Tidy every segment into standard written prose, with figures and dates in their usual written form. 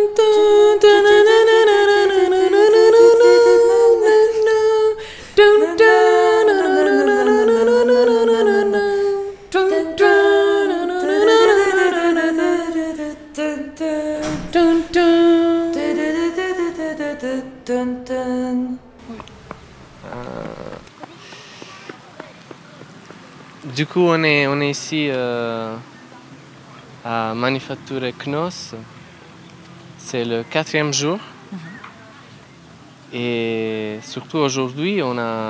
Du coup, on est ici à Manufacture Knos. C'est le 4e jour. Et surtout aujourd'hui,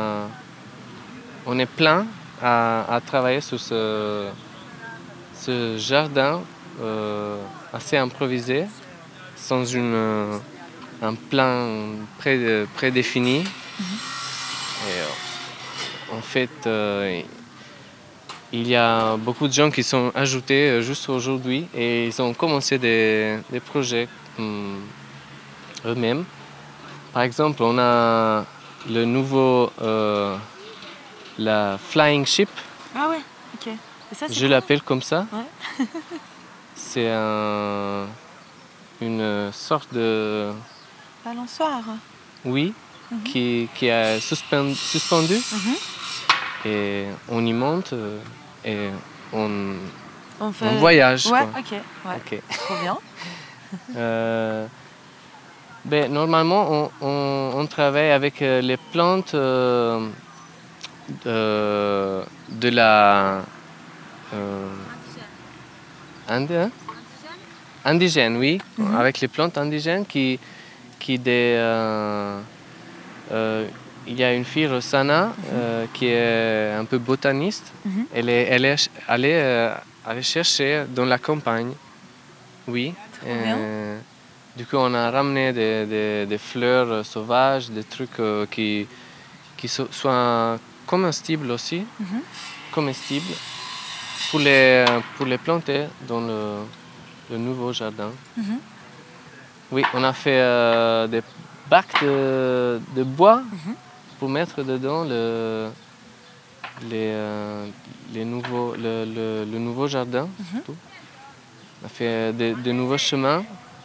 on est plein à travailler sur ce jardin assez improvisé, sans un plan prédéfini. Et, en fait, il y a beaucoup de gens qui sont ajoutés juste aujourd'hui et ils ont commencé des projets eux-mêmes. Par exemple, on a le nouveau, la Flying Ship. Ah ouais, ok. Et ça, je l'appelle comme ça. Ouais. C'est une sorte de... balançoire. Oui, qui est suspendu. Et on y monte et on voyage. Ouais, quoi. ok. Trop bien. Normalement, on travaille avec les plantes de la... indigène, oui. Avec les plantes indigènes qui il y a une fille, Rossana, qui est un peu botaniste. Elle est allée chercher dans la campagne. Oui. Du coup, on a ramené des fleurs sauvages, des trucs qui soient comestibles aussi. Comestibles pour les planter dans le nouveau jardin. Oui, on a fait des bacs de bois pour mettre dedans le nouveau jardin. Surtout. On a fait de nouveaux chemins.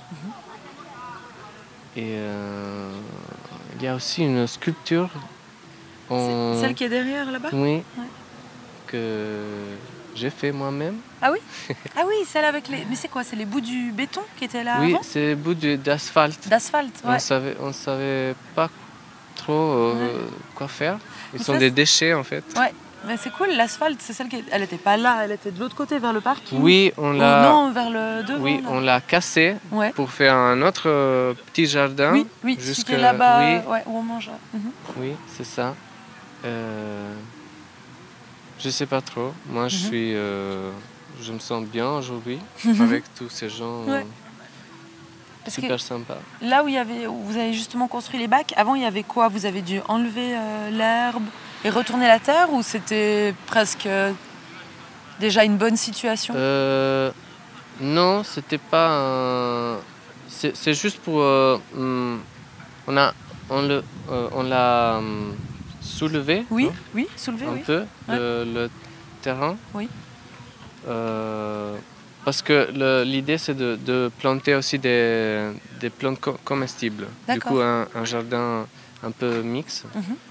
Et il y a aussi une sculpture. C'est celle qui est derrière là-bas ? Oui, que j'ai fait moi-même. Ah oui ? Ah oui, celle avec les... Mais c'est quoi ? C'est les bouts du béton qui étaient là Oui, avant ? c'est les bouts d'asphalte. D'asphalte, ouais. On savait pas trop quoi faire. Ils sont des déchets en fait. Ouais, mais c'est cool, l'asphalte, c'est celle qui... Elle était pas là, elle était de l'autre côté vers le parking. Oui, on l'a... non, vers le devant. Oui, là. on l'a cassé pour faire un autre petit jardin. Oui, jusque là-bas, oui. où on mange. Oui, c'est ça. Je sais pas trop. Moi, je me sens bien aujourd'hui avec tous ces gens super sympas. Là où vous avez justement construit les bacs, avant il y avait quoi ? Vous avez dû enlever l'herbe et retourner la terre, ou c'était presque déjà une bonne situation ? Non, c'était pas. C'est juste pour. On l'a soulevé. Oui, hein, oui, soulevé, un peu le terrain. Oui. Parce que l'idée c'est de planter aussi des plantes comestibles. Du coup, un jardin un peu mixte.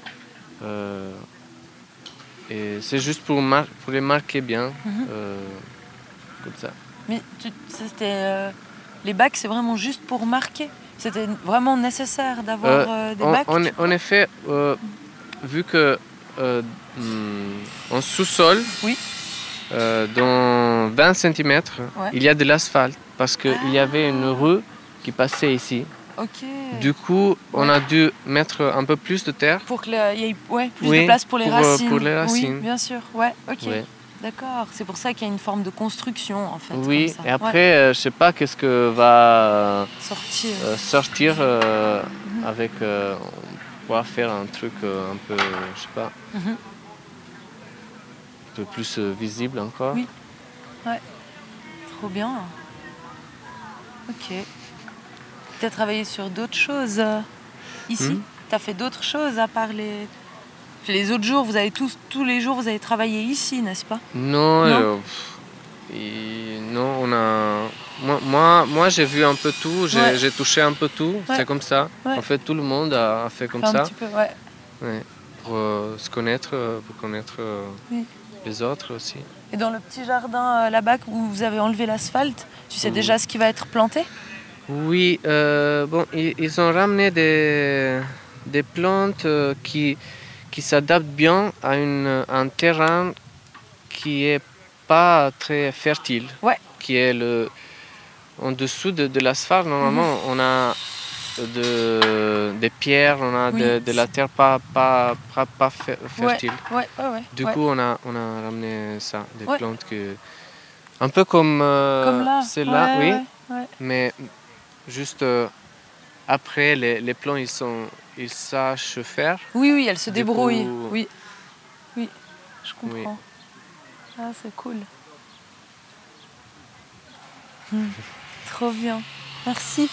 Et c'est juste pour les marquer bien, comme ça. Mais les bacs, c'est vraiment juste pour marquer. C'était vraiment nécessaire d'avoir des bacs. En effet, vu que en sous-sol, dans 20 cm, il y a de l'asphalte parce qu'il y avait une rue qui passait ici. Du coup, on a dû mettre un peu plus de terre. Pour qu'il y ait plus de place pour les racines. Pour les racines. Oui, bien sûr. D'accord. C'est pour ça qu'il y a une forme de construction, en fait. Oui, comme ça. et après, je sais pas qu'est-ce que va sortir avec... on pourra faire un truc un peu, je sais pas, un peu plus visible encore. Oui, trop bien. Ok. Tu as travaillé sur d'autres choses ici ? Tu as fait d'autres choses à part les autres jours, vous avez tous les jours, vous avez travaillé ici, n'est-ce pas ? Non, Non, moi j'ai vu un peu tout, j'ai touché un peu tout, c'est comme ça. En fait, tout le monde a fait comme ça. Un petit peu, ouais. Pour se connaître, pour connaître les autres aussi. Et dans le petit jardin là-bas où vous avez enlevé l'asphalte, tu sais déjà ce qui va être planté? Oui, ils ont ramené des plantes qui s'adaptent bien à un terrain qui est pas très fertile, qui est en dessous de l'asphalte. Normalement, on a des pierres, on a de la terre pas fertile. Du coup, on a ramené ça, des plantes un peu comme c'est là, mais juste après les plants ils sachent faire. Oui, elles se débrouillent. Oui, je comprends. Ah, c'est cool. Trop bien. Merci.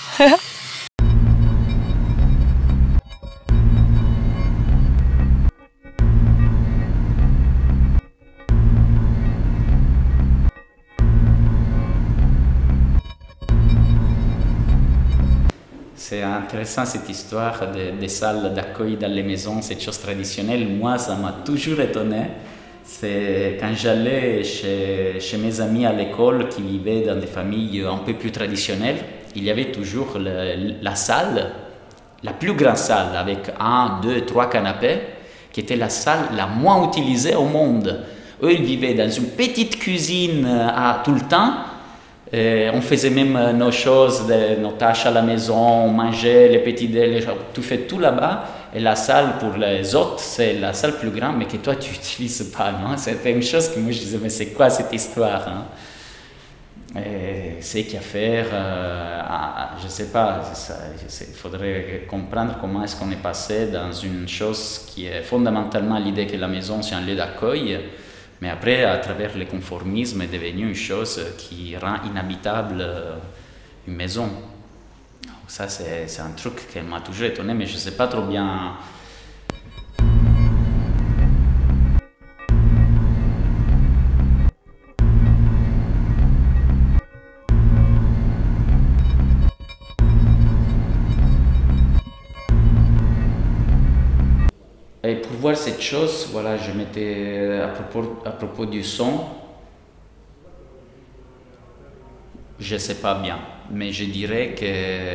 C'est intéressant cette histoire des salles d'accueil dans les maisons, cette chose traditionnelle. Moi, ça m'a toujours étonné. C'est quand j'allais chez mes amis à l'école qui vivaient dans des familles un peu plus traditionnelles, il y avait toujours la salle, la plus grande salle avec 1, 2, 3 canapés, qui était la salle la moins utilisée au monde. Eux, ils vivaient dans une petite cuisine tout le temps. On faisait même nos choses, nos tâches à la maison, on mangeait les petits déj, tout fait tout là-bas. Et la salle pour les autres, c'est la salle plus grande, mais que toi tu n'utilises pas, non? C'était une chose que moi je disais, mais c'est quoi cette histoire, hein? C'est qu'à faire, je ne sais pas, il faudrait comprendre comment est-ce qu'on est passé dans une chose qui est fondamentalement l'idée que la maison c'est un lieu d'accueil. Mais après, à travers le conformisme, est devenu une chose qui rend inhabitable une maison. Donc ça, c'est un truc qui m'a toujours étonné, mais je ne sais pas trop bien. Et pour voir cette chose, voilà, je m'étais à propos du son, je ne sais pas bien, mais je dirais que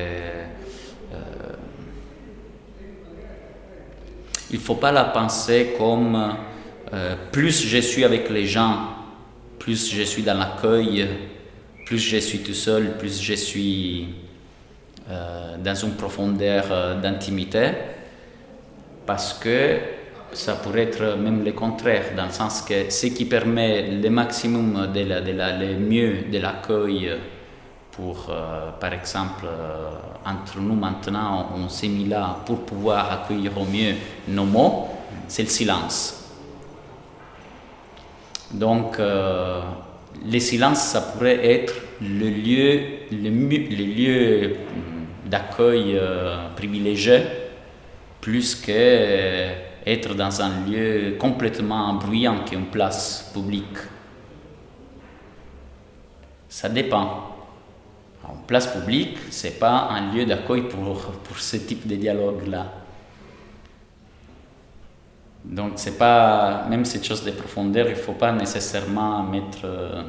il ne faut pas la penser comme plus je suis avec les gens, plus je suis dans l'accueil, plus je suis tout seul, plus je suis dans une profondeur d'intimité. Parce que ça pourrait être même le contraire, dans le sens que ce qui permet le maximum, le mieux de l'accueil pour, par exemple, entre nous maintenant, on s'est mis là pour pouvoir accueillir au mieux nos mots, c'est le silence. Donc, le silence, ça pourrait être le lieu d'accueil privilégié, plus qu'être dans un lieu complètement bruyant qui est une place publique. Ça dépend. Une place publique, ce n'est pas un lieu d'accueil pour ce type de dialogue-là. Donc, c'est pas, même cette chose de profondeur, il ne faut pas nécessairement mettre...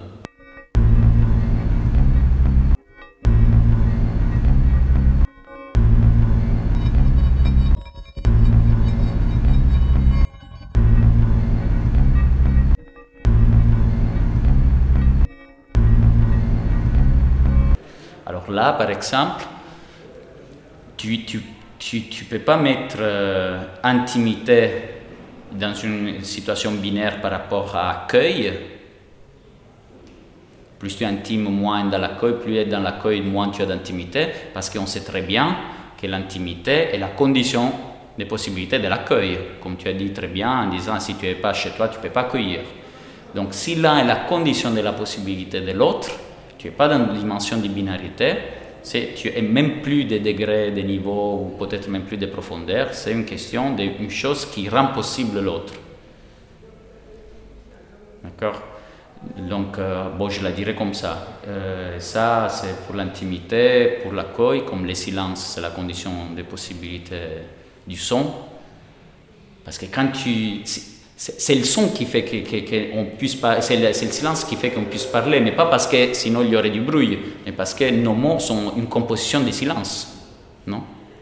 Alors là, par exemple, tu peux pas mettre intimité dans une situation binaire par rapport à accueil. Plus tu es intime, moins dans l'accueil, plus tu es dans l'accueil, moins tu as d'intimité, parce qu'on sait très bien que l'intimité est la condition des possibilités de l'accueil, comme tu as dit très bien en disant si tu n'es pas chez toi, tu ne peux pas accueillir. Donc si l'un est la condition de la possibilité de l'autre, tu n'es pas dans une dimension de binarité, tu n'es même plus de degrés, de niveaux, ou peut-être même plus de profondeur, c'est une question d'une chose qui rend possible l'autre. D'accord? Donc, bon, je la dirais comme ça. Ça, c'est pour l'intimité, pour l'accueil, comme le silence, c'est la condition des possibilités du son. Parce que quand tu... C'est le son qui fait qu'on puisse parler, c'est le silence qui fait qu'on puisse parler, mais pas parce que sinon il y aurait du bruit, mais parce que nos mots sont une composition de silence, non?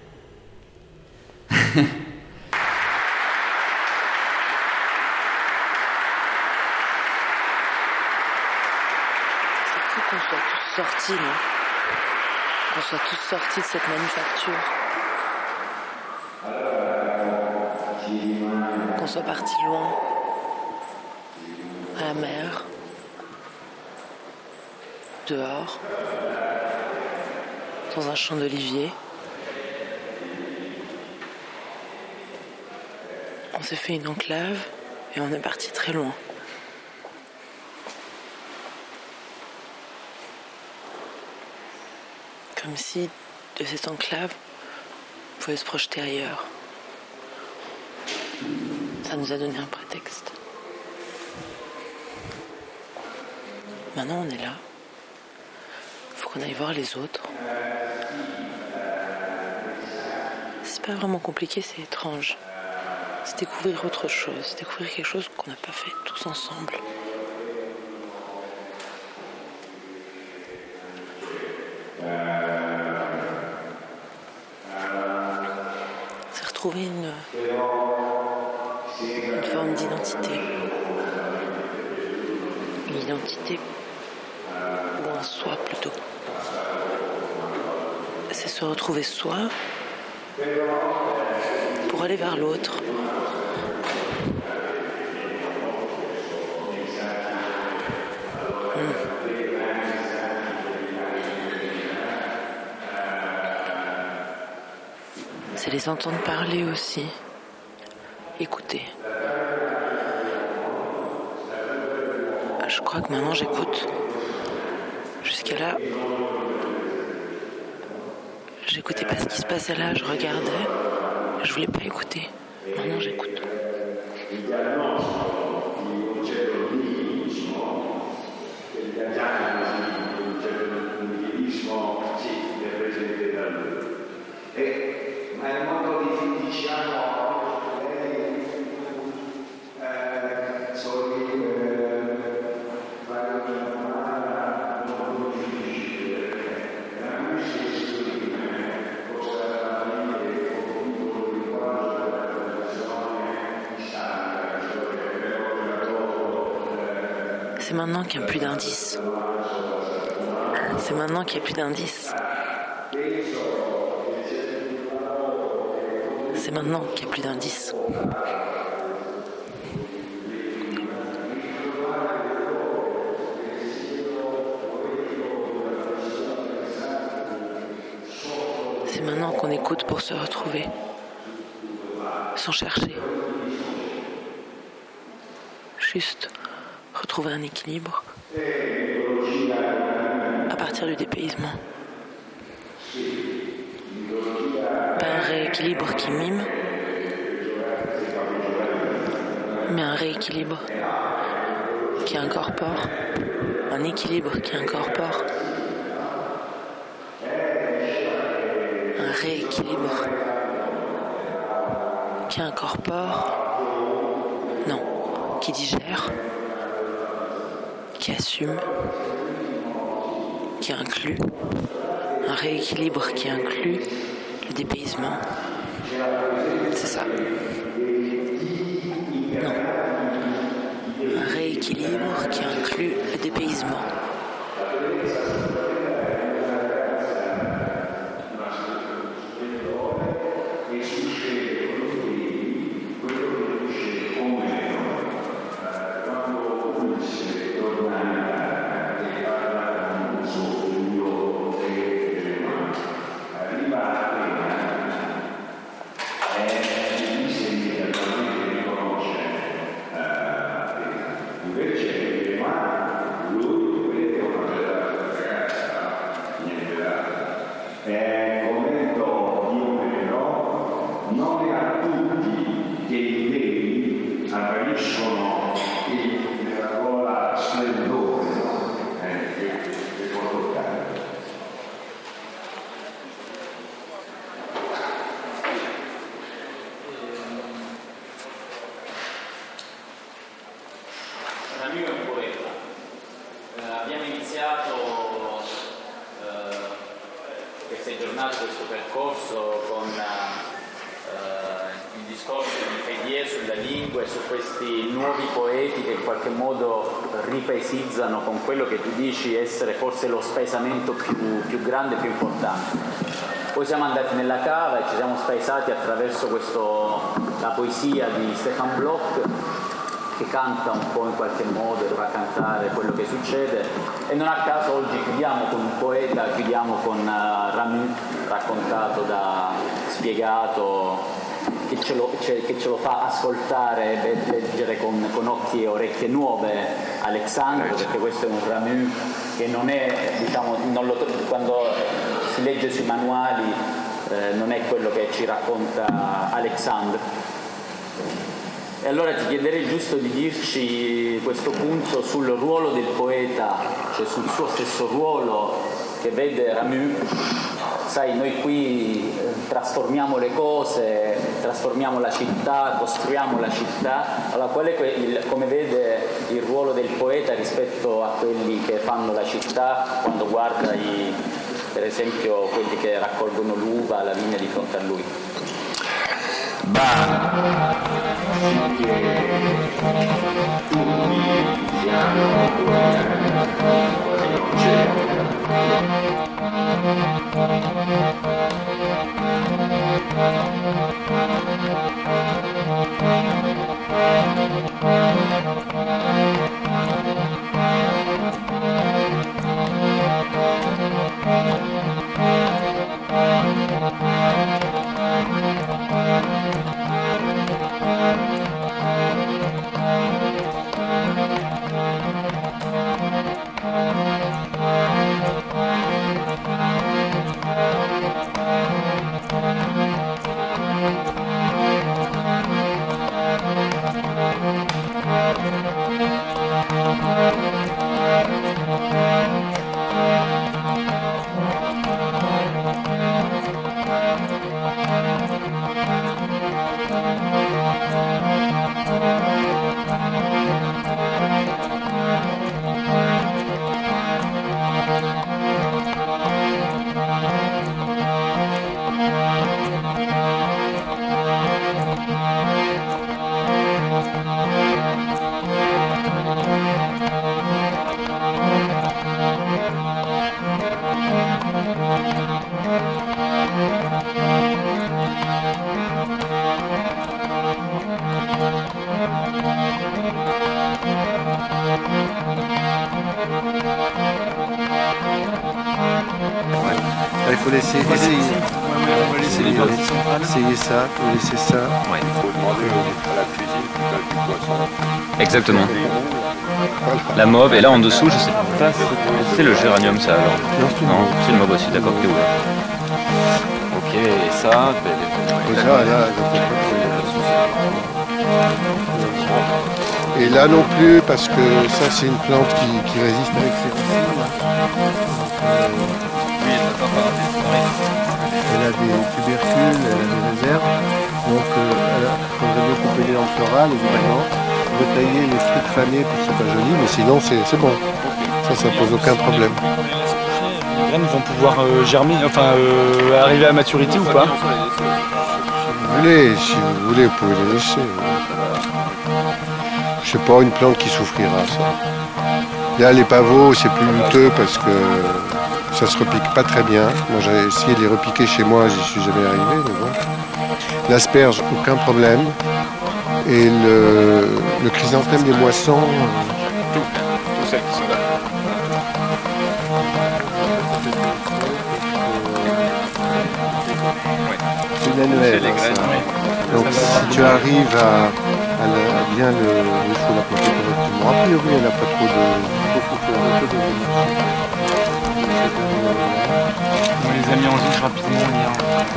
Qu'on soit tous sortis, non? Qu'on soit tous sortis de cette manufacture. Qu'on soit partis loin, à la mer, dehors, dans un champ d'oliviers. On s'est fait une enclave et on est parti très loin. Comme si, de cette enclave, on pouvait se projeter ailleurs. Ça nous a donné un prétexte. Maintenant, on est là. Il faut qu'on aille voir les autres. C'est pas vraiment compliqué, c'est étrange. C'est découvrir autre chose, c'est découvrir quelque chose qu'on n'a pas fait tous ensemble. C'est retrouver une forme d'identité. Une identité ou un soi plutôt. C'est se retrouver soi pour aller vers l'autre. C'est les entendre parler aussi. Écouter. Je crois que maintenant j'écoute. Jusqu'à là, j'écoutais pas ce qui se passait là, je regardais. Je voulais pas écouter. Maintenant j'écoute. Ma è molto difficile C'est maintenant qu'il n'y a plus d'indices. C'est maintenant qu'il n'y a plus d'indices. C'est maintenant qu'il n'y a plus d'indices. C'est maintenant qu'on écoute pour se retrouver, sans chercher. Juste retrouver un équilibre à partir du dépaysement. Pas un rééquilibre qui mime, mais un rééquilibre qui incorpore, un équilibre qui incorpore, un rééquilibre qui incorpore, non, qui digère, qui assume, qui inclut, un rééquilibre qui inclut le dépaysement. C'est ça. Non. Un rééquilibre qui inclut le dépaysement. Appariscono nella gola splendore queste giornate, questo percorso con il discorso di Feydier sulla lingua e su questi nuovi poeti che in qualche modo ripaesizzano con quello che tu dici essere forse lo spesamento più grande e più importante. Poi siamo andati nella cava e ci siamo spaesati attraverso la poesia di Stefan Bloch, che canta un po' in qualche modo e fa cantare quello che succede, e non a caso oggi chiudiamo con un poeta, chiudiamo con Ramu, raccontato spiegato, che ce lo fa ascoltare e leggere con occhi e orecchie nuove Alexandre, perché questo è un Ramu che non è, diciamo, quando si legge sui manuali non è quello che ci racconta Alexandre. E allora ti chiederei giusto di dirci questo punto sul ruolo del poeta, cioè sul suo stesso ruolo che vede Ramu. Sai, noi qui trasformiamo le cose, trasformiamo la città, costruiamo la città. Allora, qual è come vede il ruolo del poeta rispetto a quelli che fanno la città quando guarda per esempio quelli che raccolgono l'uva alla vigna di fronte a lui? Il faut essayer ça, faut laisser ça. Ouais. Il faut demander à la cuisine qui donne du poisson. Exactement. La mauve, et là en dessous, je sais pas, c'est le géranium ça alors. Non, c'est le mauve aussi, d'accord, qui est ouvert. Ok, et ça, Et là non plus, parce que ça c'est une plante qui résiste avec ses racines. Elle a des tubercules, elle a des réserves. Donc il faudrait mieux couper les lampes florales, évidemment. Retailler les trucs fanés pour que c'est pas joli, mais sinon c'est bon. Ça pose aucun problème. Les graines vont pouvoir germer, arriver à maturité ou pas? Si vous voulez, vous pouvez les laisser. Je sais pas, une plante qui souffrira, ça. Là, les pavots, c'est plus lutteux parce que ça se repique pas très bien. Moi, j'ai essayé de les repiquer chez moi, j'y suis jamais arrivé, mais bon. L'asperge, aucun problème. Et le chrysanthème des moissons... Tous celles qui sont là. C'est une annuelle. Donc, si tu arrives à bien il faut la planter correctement. A priori, elle n'a pas trop de... On les a mis en juge rapidement hier.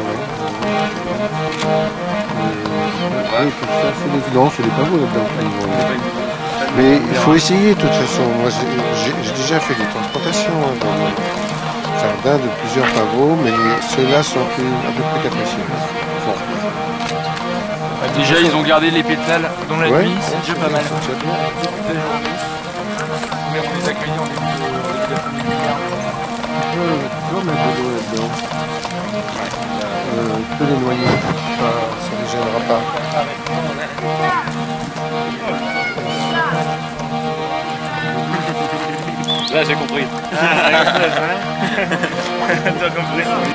Oui, tout ça, c'est des pavots là-dedans. Mais il faut essayer de toute façon. Moi, j'ai déjà fait des transplantations dans le jardin de plusieurs pavots, mais ceux-là sont à peu près capricieux. Déjà, ils ont gardé les pétales dans la nuit, c'est déjà pas mal. Mais on les a cueillis en début d'après-midi. peux mettre de l'eau là-dedans. Tu peux les noyer, ça ne les gênera pas. Là, j'ai compris. T'as compris.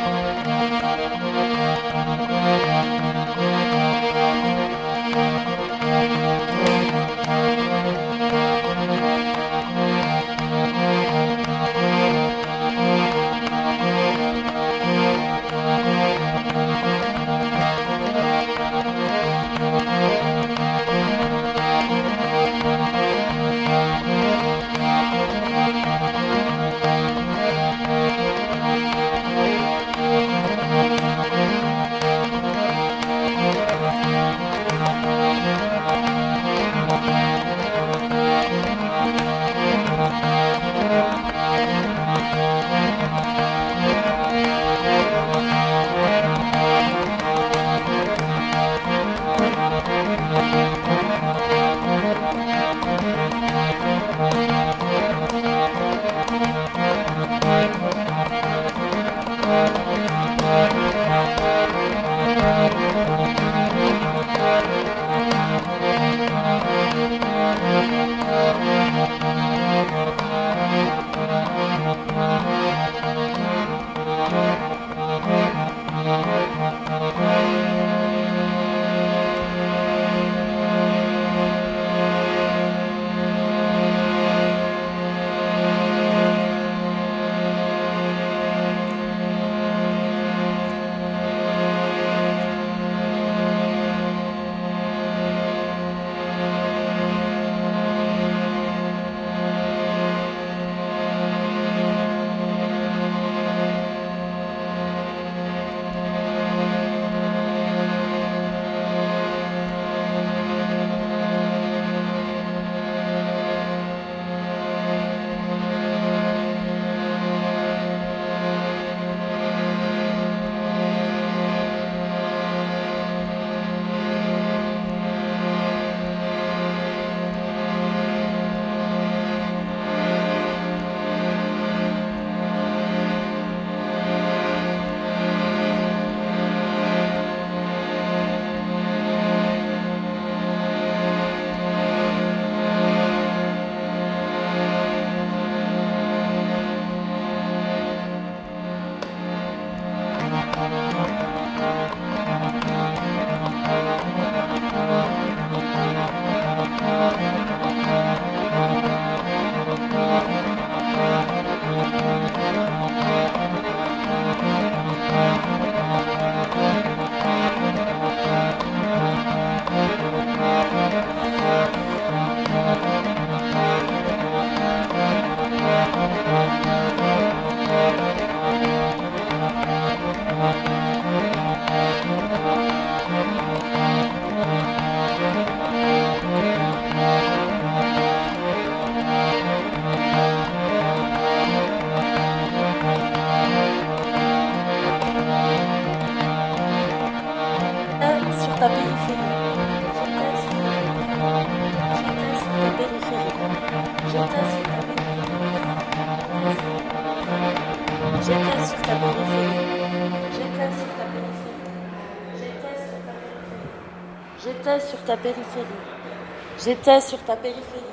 J'étais sur ta périphérie. J'étais sur ta périphérie.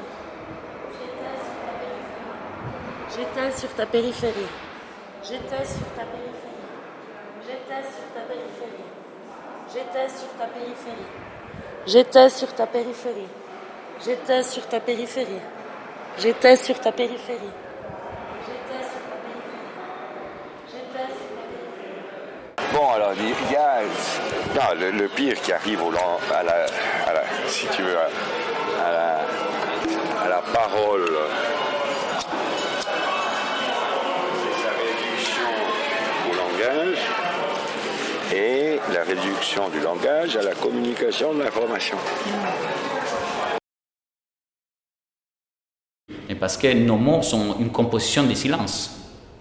J'étais sur ta périphérie. J'étais sur ta périphérie. J'étais sur ta périphérie. J'étais sur ta périphérie. J'étais sur ta périphérie. J'étais sur ta périphérie. J'étais sur ta périphérie. Bon, alors, il y a non, le pire qui arrive si tu veux, à la parole, c'est sa réduction au langage et la réduction du langage à la communication de l'information. Et parce que nos mots sont une composition de silence, non ?